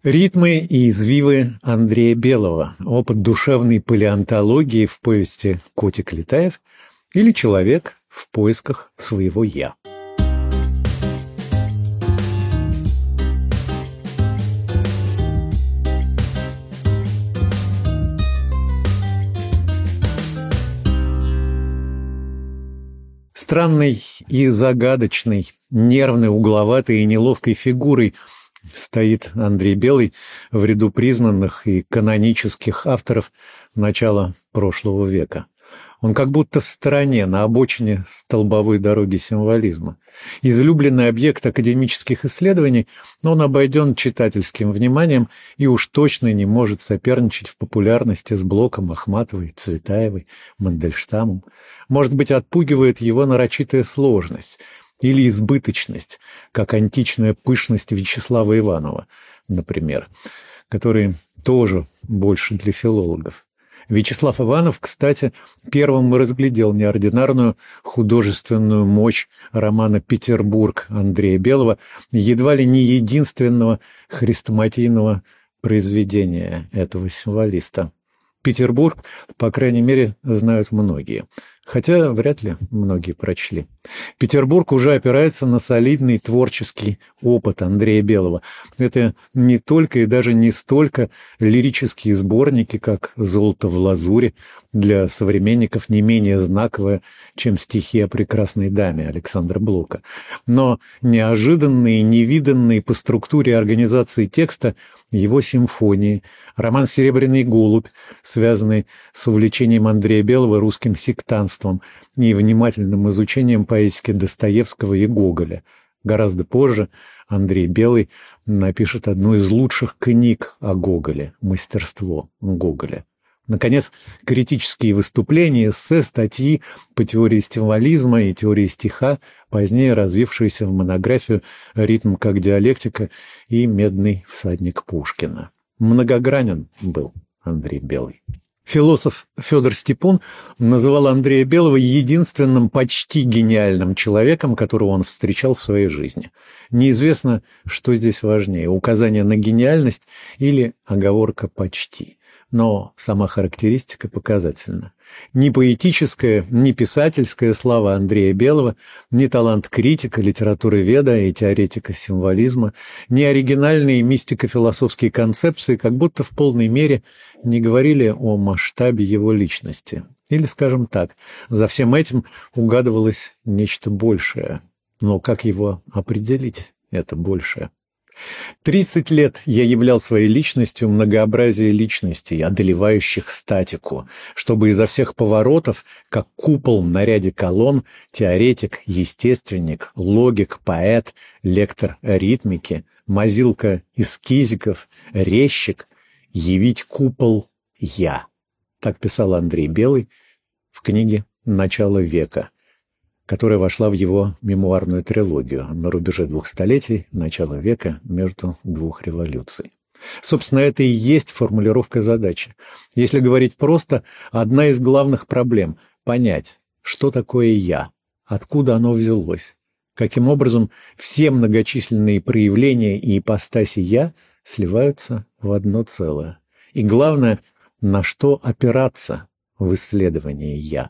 Ритмы и извивы Андрея Белого. Опыт душевной палеонтологии в повести «Котик Летаев» или «Человек в поисках своего «я». Странной и загадочной, нервной, угловатой и неловкой фигурой стоит Андрей Белый в ряду признанных и канонических авторов начала прошлого века. Он как будто в стороне, на обочине столбовой дороги символизма. Излюбленный объект академических исследований, но он обойден читательским вниманием и уж точно не может соперничать в популярности с Блоком, Ахматовой, Цветаевой, Мандельштамом. Может быть, отпугивает его нарочитая сложность или избыточность, как античная пышность Вячеслава Иванова, например, который тоже больше для филологов. Вячеслав Иванов, кстати, первым разглядел неординарную художественную мощь романа «Петербург» Андрея Белого, едва ли не единственного хрестоматийного произведения этого символиста. «Петербург», по крайней мере, знают многие, хотя вряд ли многие прочли. «Петербург» уже опирается на солидный творческий опыт Андрея Белого. Это не только и даже не столько лирические сборники, как «Золото в лазури», для современников не менее знаковое, чем стихи о прекрасной даме Александра Блока, но неожиданные, невиданные по структуре организации текста его симфонии, роман «Серебряный голубь», связанный с увлечением Андрея Белого русским сектантством и внимательным изучением поэтики Достоевского и Гоголя. Гораздо позже Андрей Белый напишет одну из лучших книг о Гоголе «Мастерство Гоголя». Наконец, критические выступления, эссе, статьи по теории символизма и теории стиха, позднее развившиеся в монографию «Ритм как диалектика» и «Медный всадник Пушкина». Многогранен был Андрей Белый. Философ Федор Степун называл Андрея Белого единственным почти гениальным человеком, которого он встречал в своей жизни. Неизвестно, что здесь важнее – указание на гениальность или оговорка «почти». Но сама характеристика показательна. Ни поэтическая, ни писательская слава Андрея Белого, ни талант критика, литературоведа и теоретика символизма, ни оригинальные мистико-философские концепции как будто в полной мере не говорили о масштабе его личности. Или, скажем так, за всем этим угадывалось нечто большее. Но как его определить, это большее? 30 лет я являл своей личностью многообразие личностей, одолевающих статику, чтобы изо всех поворотов, как купол на ряде колонн, теоретик, естественник, логик, поэт, лектор ритмики, мазилка эскизиков, резчик, явить купол «Я». Так писал Андрей Белый в книге «Начало века», которая вошла в его мемуарную трилогию на рубеже 2 столетий, начало века между 2 революций. Собственно, это и есть формулировка задачи. Если говорить просто, одна из главных проблем – понять, что такое «я», откуда оно взялось, каким образом все многочисленные проявления и ипостаси «я» сливаются в одно целое. И главное, на что опираться в исследовании «я».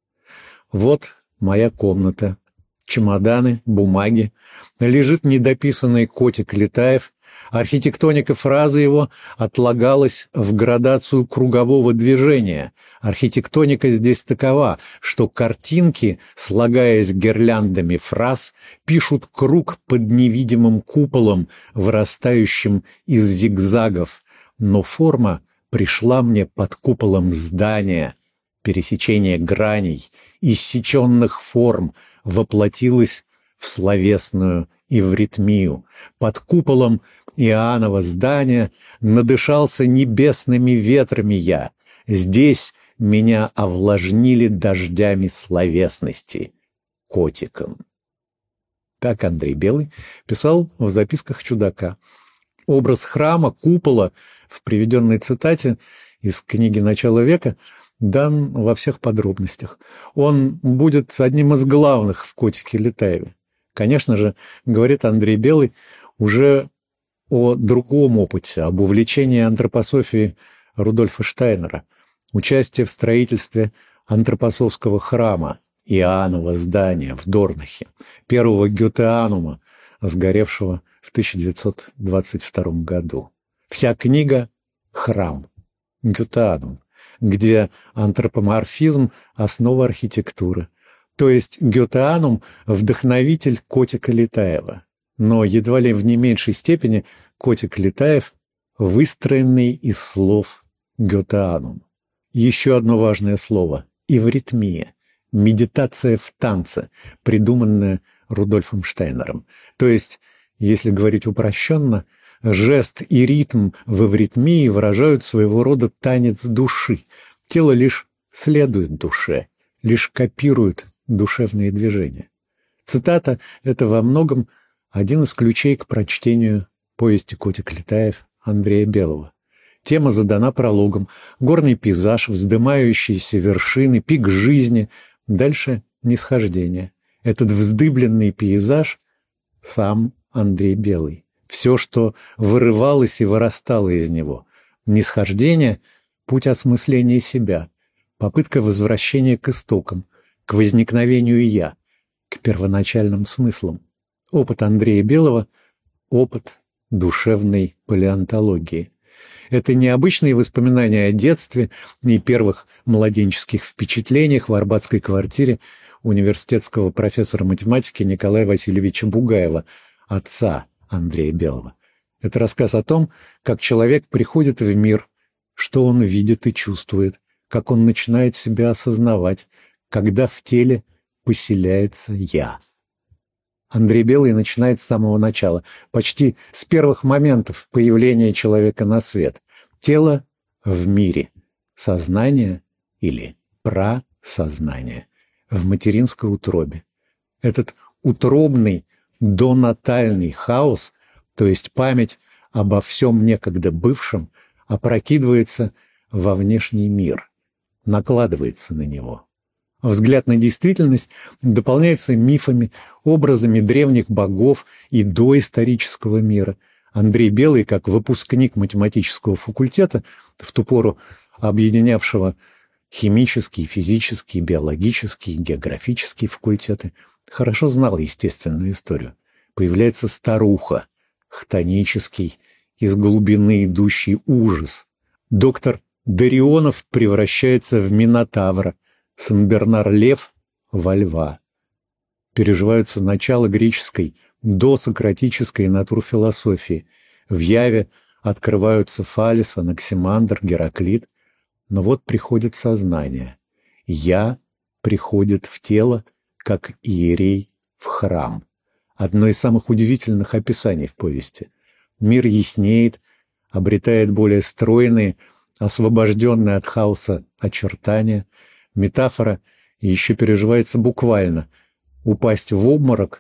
Вот моя комната, чемоданы, бумаги, лежит недописанный котик Летаев, архитектоника фразы его отлагалась в градацию кругового движения. Архитектоника здесь такова, что картинки, слагаясь гирляндами фраз, пишут круг под невидимым куполом, вырастающим из зигзагов, но форма пришла мне под куполом здания. Пересечение граней, иссеченных форм воплотилось в словесную эвритмию. Под куполом Иоаннова здания надышался небесными ветрами я. Здесь меня овлажнили дождями словесности котиком. Так Андрей Белый писал в записках чудака. Образ храма, купола в приведенной цитате из книги «Начало века» дан во всех подробностях. Он будет одним из главных в «Котике Летаеве». Конечно же, говорит Андрей Белый, уже о другом опыте, об увлечении антропософией Рудольфа Штайнера, участие в строительстве антропософского храма, Иоаннова здания в Дорнахе, первого Гётеанума, сгоревшего в 1922 году. Вся книга – храм, Гётеанум, где антропоморфизм – основа архитектуры. То есть Гётеанум – вдохновитель Котика Летаева, но едва ли в не меньшей степени Котик Летаев – выстроенный из слов Гётеанум. Еще одно важное слово – эвритмия, медитация в танце, придуманная Рудольфом Штайнером. То есть, если говорить упрощенно, жест и ритм в эвритмии выражают своего рода танец души. Тело лишь следует душе, лишь копирует душевные движения. Цитата – это во многом один из ключей к прочтению повести «Котик Летаев» Андрея Белого. Тема задана прологом. Горный пейзаж, вздымающиеся вершины, пик жизни. Дальше нисхождение. Этот вздыбленный пейзаж – сам Андрей Белый. Все, что вырывалось и вырастало из него. Нисхождение – путь осмысления себя, попытка возвращения к истокам, к возникновению «я», к первоначальным смыслам. Опыт Андрея Белого – опыт душевной палеонтологии. Это не обычные воспоминания о детстве и первых младенческих впечатлениях в арбатской квартире университетского профессора математики Николая Васильевича Бугаева, отца Андрея Белого. Это рассказ о том, как человек приходит в мир, что он видит и чувствует, как он начинает себя осознавать, когда в теле поселяется «я». Андрей Белый начинает с самого начала, почти с первых моментов появления человека на свет. Тело в мире, сознание или прасознание в материнской утробе. Этот утробный донатальный хаос, то есть память обо всем некогда бывшем, опрокидывается во внешний мир, накладывается на него. Взгляд на действительность дополняется мифами, образами древних богов и доисторического мира. Андрей Белый, как выпускник математического факультета, в ту пору объединявшего химические, физические, биологические, географические факультеты, хорошо знал естественную историю. Появляется старуха, хтонический, из глубины идущий ужас. Доктор Дарионов превращается в Минотавра, Сен-Бернар-Лев во льва. Переживаются начало греческой, досократической натурфилософии. В Яве открываются Фалес, Анаксимандр, Гераклит. Но вот приходит сознание. «Я» приходит в тело, как иерей в храм. Одно из самых удивительных описаний в повести. Мир яснеет, обретает более стройные, освобожденные от хаоса очертания. Метафора еще переживается буквально. Упасть в обморок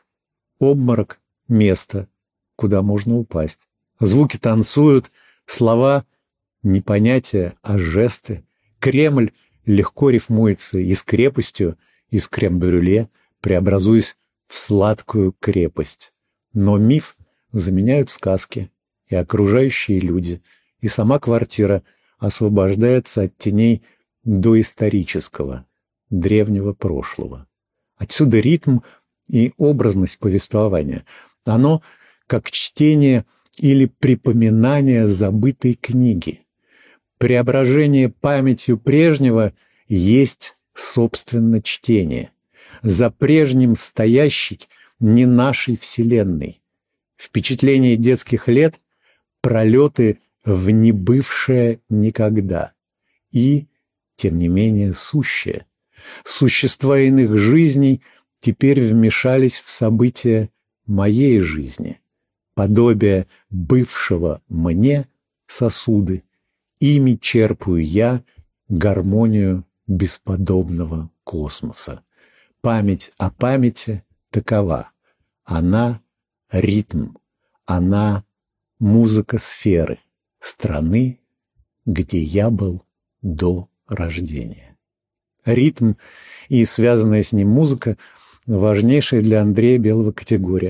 – место, куда можно упасть. Звуки танцуют, слова – не понятия, а жесты. Кремль легко рифмуется и с крепостью, и с крем-брюле, преобразуясь в сладкую крепость. Но миф заменяют сказки и окружающие люди, и сама квартира освобождается от теней доисторического, древнего прошлого. Отсюда ритм и образность повествования. Оно как чтение или припоминание забытой книги. Преображение памятью прежнего есть, собственно, чтение. За прежним стоящий не нашей вселенной. Впечатление детских лет – пролеты в небывшее никогда. И, тем не менее, сущее. Существа иных жизней теперь вмешались в события моей жизни. Подобие бывшего мне сосуды. Ими черпаю я гармонию бесподобного космоса. Память о памяти такова. Она — ритм, она — музыка сферы, страны, где я был до рождения. Ритм и связанная с ним музыка — важнейшая для Андрея Белого категория.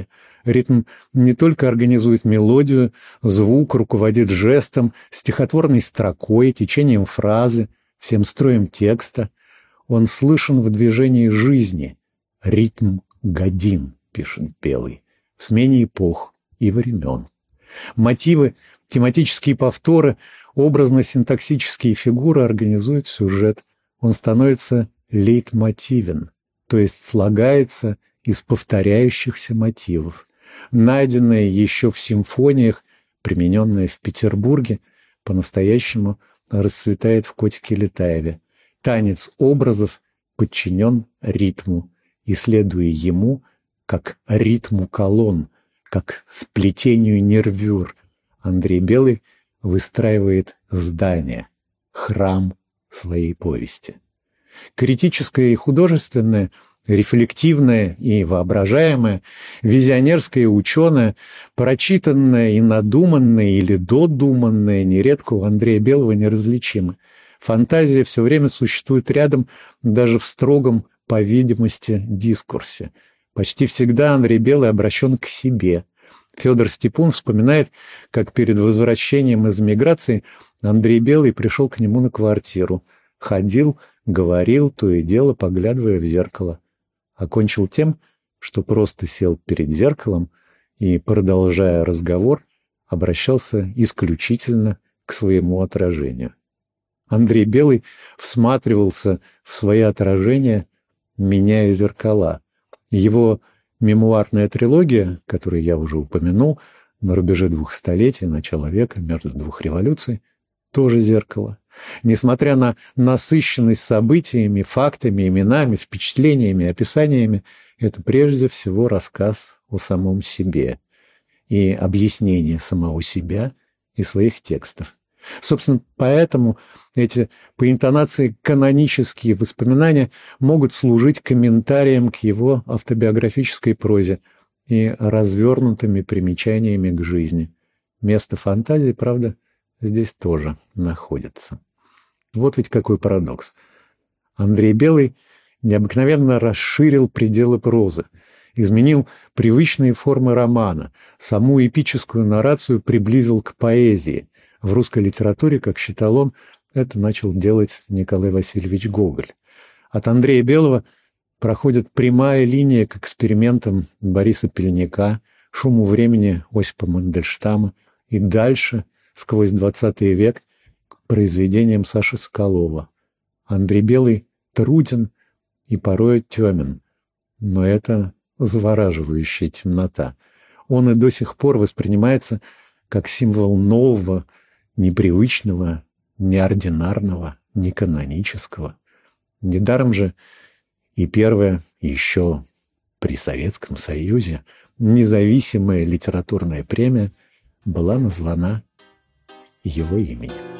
Ритм не только организует мелодию, звук, руководит жестом, стихотворной строкой, течением фразы, всем строем текста. Он слышен в движении жизни. Ритм годин, пишет Белый, в смене эпох и времен. Мотивы, тематические повторы, образно-синтаксические фигуры организуют сюжет. Он становится лейтмотивен, то есть слагается из повторяющихся мотивов. Найденное еще в симфониях, примененное в Петербурге, по-настоящему расцветает в «Котике Летаеве». Танец образов подчинен ритму, и, следуя ему, как ритму колонн, как сплетению нервюр, Андрей Белый выстраивает здание, храм своей повести. Критическое и художественное, рефлективное и воображаемое, визионерское и ученое, прочитанное и надуманное или додуманное нередко у Андрея Белого неразличимы. Фантазия все время существует рядом, даже в строгом, по видимости, дискурсе. Почти всегда Андрей Белый обращен к себе. Федор Степун вспоминает, как перед возвращением из эмиграции Андрей Белый пришел к нему на квартиру. Ходил, говорил, то и дело поглядывая в зеркало. Окончил тем, что просто сел перед зеркалом и, продолжая разговор, обращался исключительно к своему отражению. Андрей Белый всматривался в свои отражения, меняя зеркала. Его мемуарная трилогия, которую я уже упомянул, на рубеже 2 столетий, начала века, между 2 революций, тоже зеркало. Несмотря на насыщенность событиями, фактами, именами, впечатлениями, описаниями, это прежде всего рассказ о самом себе и объяснение самого себя и своих текстов. Собственно, поэтому эти по интонации канонические воспоминания могут служить комментарием к его автобиографической прозе и развернутыми примечаниями к жизни. Место фантазии, правда, здесь тоже находится. Вот ведь какой парадокс. Андрей Белый необыкновенно расширил пределы прозы, изменил привычные формы романа, саму эпическую наррацию приблизил к поэзии. В русской литературе, как считал он, это начал делать Николай Васильевич Гоголь. От Андрея Белого проходит прямая линия к экспериментам Бориса Пельника, шуму времени Осипа Мандельштама и дальше, сквозь XX век, к произведениям Саши Соколова. Андрей Белый труден и порой темен, но это завораживающая темнота. Он и до сих пор воспринимается как символ нового, непривычного, неординарного, неканонического. Недаром же и первая, еще при Советском Союзе, независимая литературная премия была названа его именем.